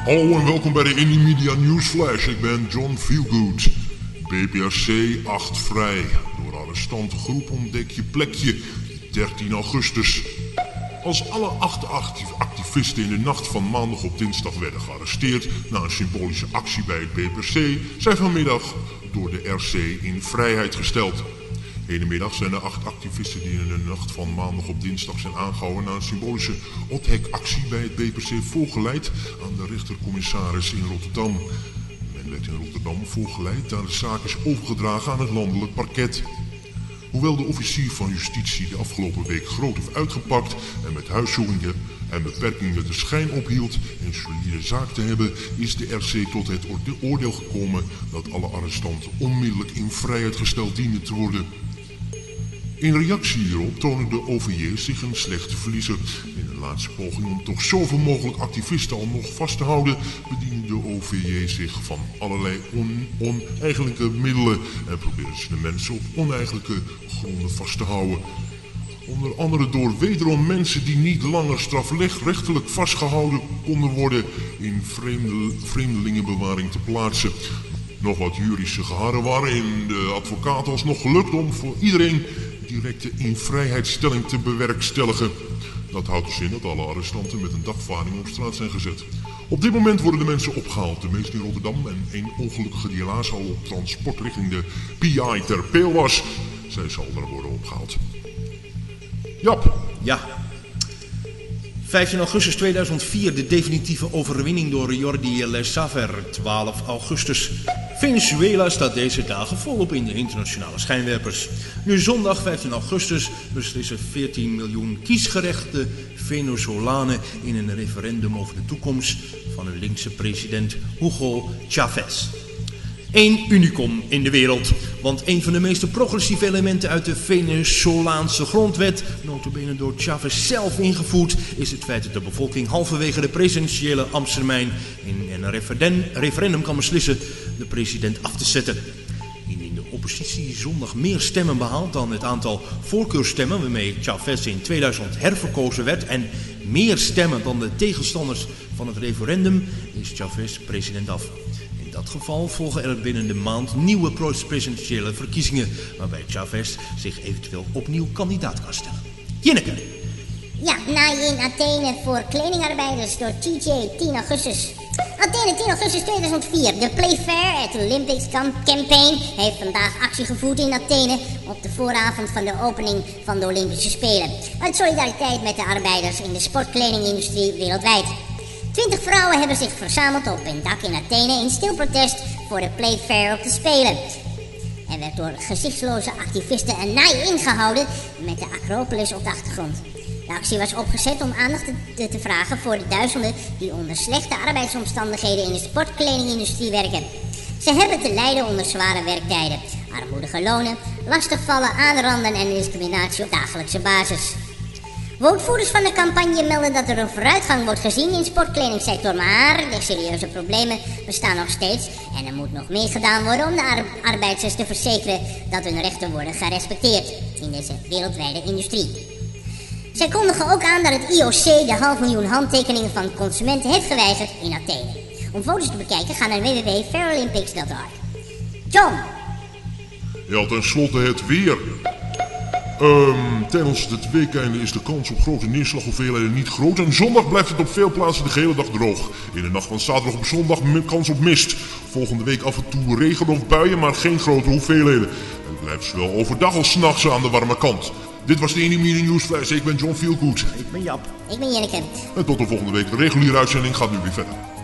Hallo en welkom bij de Indie Media Newsflash. Ik ben John Feelgood. BPRC 8 vrij. Door arrestantengroep ontdek je plekje 13 augustus. Als alle 8 activisten in de nacht van maandag op dinsdag werden gearresteerd na een symbolische actie bij het BPRC, zijn vanmiddag door de RC in vrijheid gesteld. Hedemiddag zijn de 8 activisten die in de nacht van maandag op dinsdag zijn aangehouden na een symbolische ophekactie bij het BPRC voorgeleid aan de rechtercommissaris in Rotterdam. Men werd in Rotterdam voorgeleid daar de zaak is overgedragen aan het landelijk parket. Hoewel de officier van justitie de afgelopen week groot heeft uitgepakt en met huiszoekingen en beperkingen de schijn ophield een solide zaak te hebben, is de RC tot het oordeel gekomen dat alle arrestanten onmiddellijk in vrijheid gesteld dienen te worden. In reactie hierop tonen de OVJ zich een slechte verliezer. In een laatste poging om toch zoveel mogelijk activisten al nog vast te houden, bedienen de OVJ zich van allerlei oneigenlijke middelen en proberen ze de mensen op oneigenlijke gronden vast te houden. Onder andere door wederom mensen die niet langer strafrechtelijk vastgehouden konden worden in vreemdelingenbewaring te plaatsen. Nog wat juridische geharrewar in de advocaat alsnog gelukt om voor iedereen directe invrijheidstelling te bewerkstelligen. Dat houdt dus in dat alle arrestanten met een dagvaarding op straat zijn gezet. Op dit moment worden de mensen opgehaald, de meeste in Rotterdam en één ongelukkige die helaas al op transport richting de PI ter Peel was. Zij zal er worden opgehaald. Jap. Ja. 15 augustus 2004, de definitieve overwinning door Jordi Lesaver. 12 augustus. Venezuela staat deze dagen volop in de internationale schijnwerpers. Nu zondag 15 augustus beslissen 14 miljoen kiesgerechte Venezolanen in een referendum over de toekomst van hun linkse president Hugo Chavez. Eén unicum in de wereld, want een van de meest progressieve elementen uit de Venezolaanse grondwet, nota bene door Chavez zelf ingevoerd, is het feit dat de bevolking halverwege de presidentiële ambtstermijn in een referendum kan beslissen de president af te zetten. Indien de oppositie zondag meer stemmen behaalt dan het aantal voorkeurstemmen waarmee Chavez in 2000 herverkozen werd en meer stemmen dan de tegenstanders van het referendum, is Chavez president af. In dat geval volgen er binnen de maand nieuwe presidentiële verkiezingen, waarbij Chavez zich eventueel opnieuw kandidaat kan stellen. Jinneke. Ja, naaien in Athene voor kledingarbeiders door TJ 10 augustus. Athene 10 augustus 2004. De Play Fair, het Olympics Campaign, heeft vandaag actie gevoerd in Athene op de vooravond van de opening van de Olympische Spelen. Uit solidariteit met de arbeiders in de sportkledingindustrie wereldwijd. 20 vrouwen hebben zich verzameld op een dak in Athene in stil protest voor de Play Fair op de Spelen. Er werd door gezichtsloze activisten een naai ingehouden met de Acropolis op de achtergrond. De actie was opgezet om aandacht te vragen voor de duizenden die onder slechte arbeidsomstandigheden in de sportkledingindustrie werken. Ze hebben te lijden onder zware werktijden, armoedige lonen, lastigvallen, aanranden en discriminatie op dagelijkse basis. Woordvoerders van de campagne melden dat er een vooruitgang wordt gezien in de sportkledingsector, maar de serieuze problemen bestaan nog steeds en er moet nog meer gedaan worden om de arbeiders te verzekeren dat hun rechten worden gerespecteerd in deze wereldwijde industrie. Zij kondigen ook aan dat het IOC de 500.000 handtekeningen van consumenten heeft geweigerd in Athene. Om foto's te bekijken ga naar www.paralympics.org. John! Ja, tenslotte het weer. Tijdens het weekeinde is de kans op grote neerslaghoeveelheden niet groot en zondag blijft het op veel plaatsen de gehele dag droog. In de nacht van zaterdag op zondag kans op mist. Volgende week af en toe regen of buien, maar geen grote hoeveelheden. Het blijft zowel overdag als 's nachts aan de warme kant. Dit was de Indie Media Newsflash. Ik ben John Feelgood. Ik ben Jap. Ik ben Jenneke. En tot de volgende week. De reguliere uitzending gaat nu weer verder.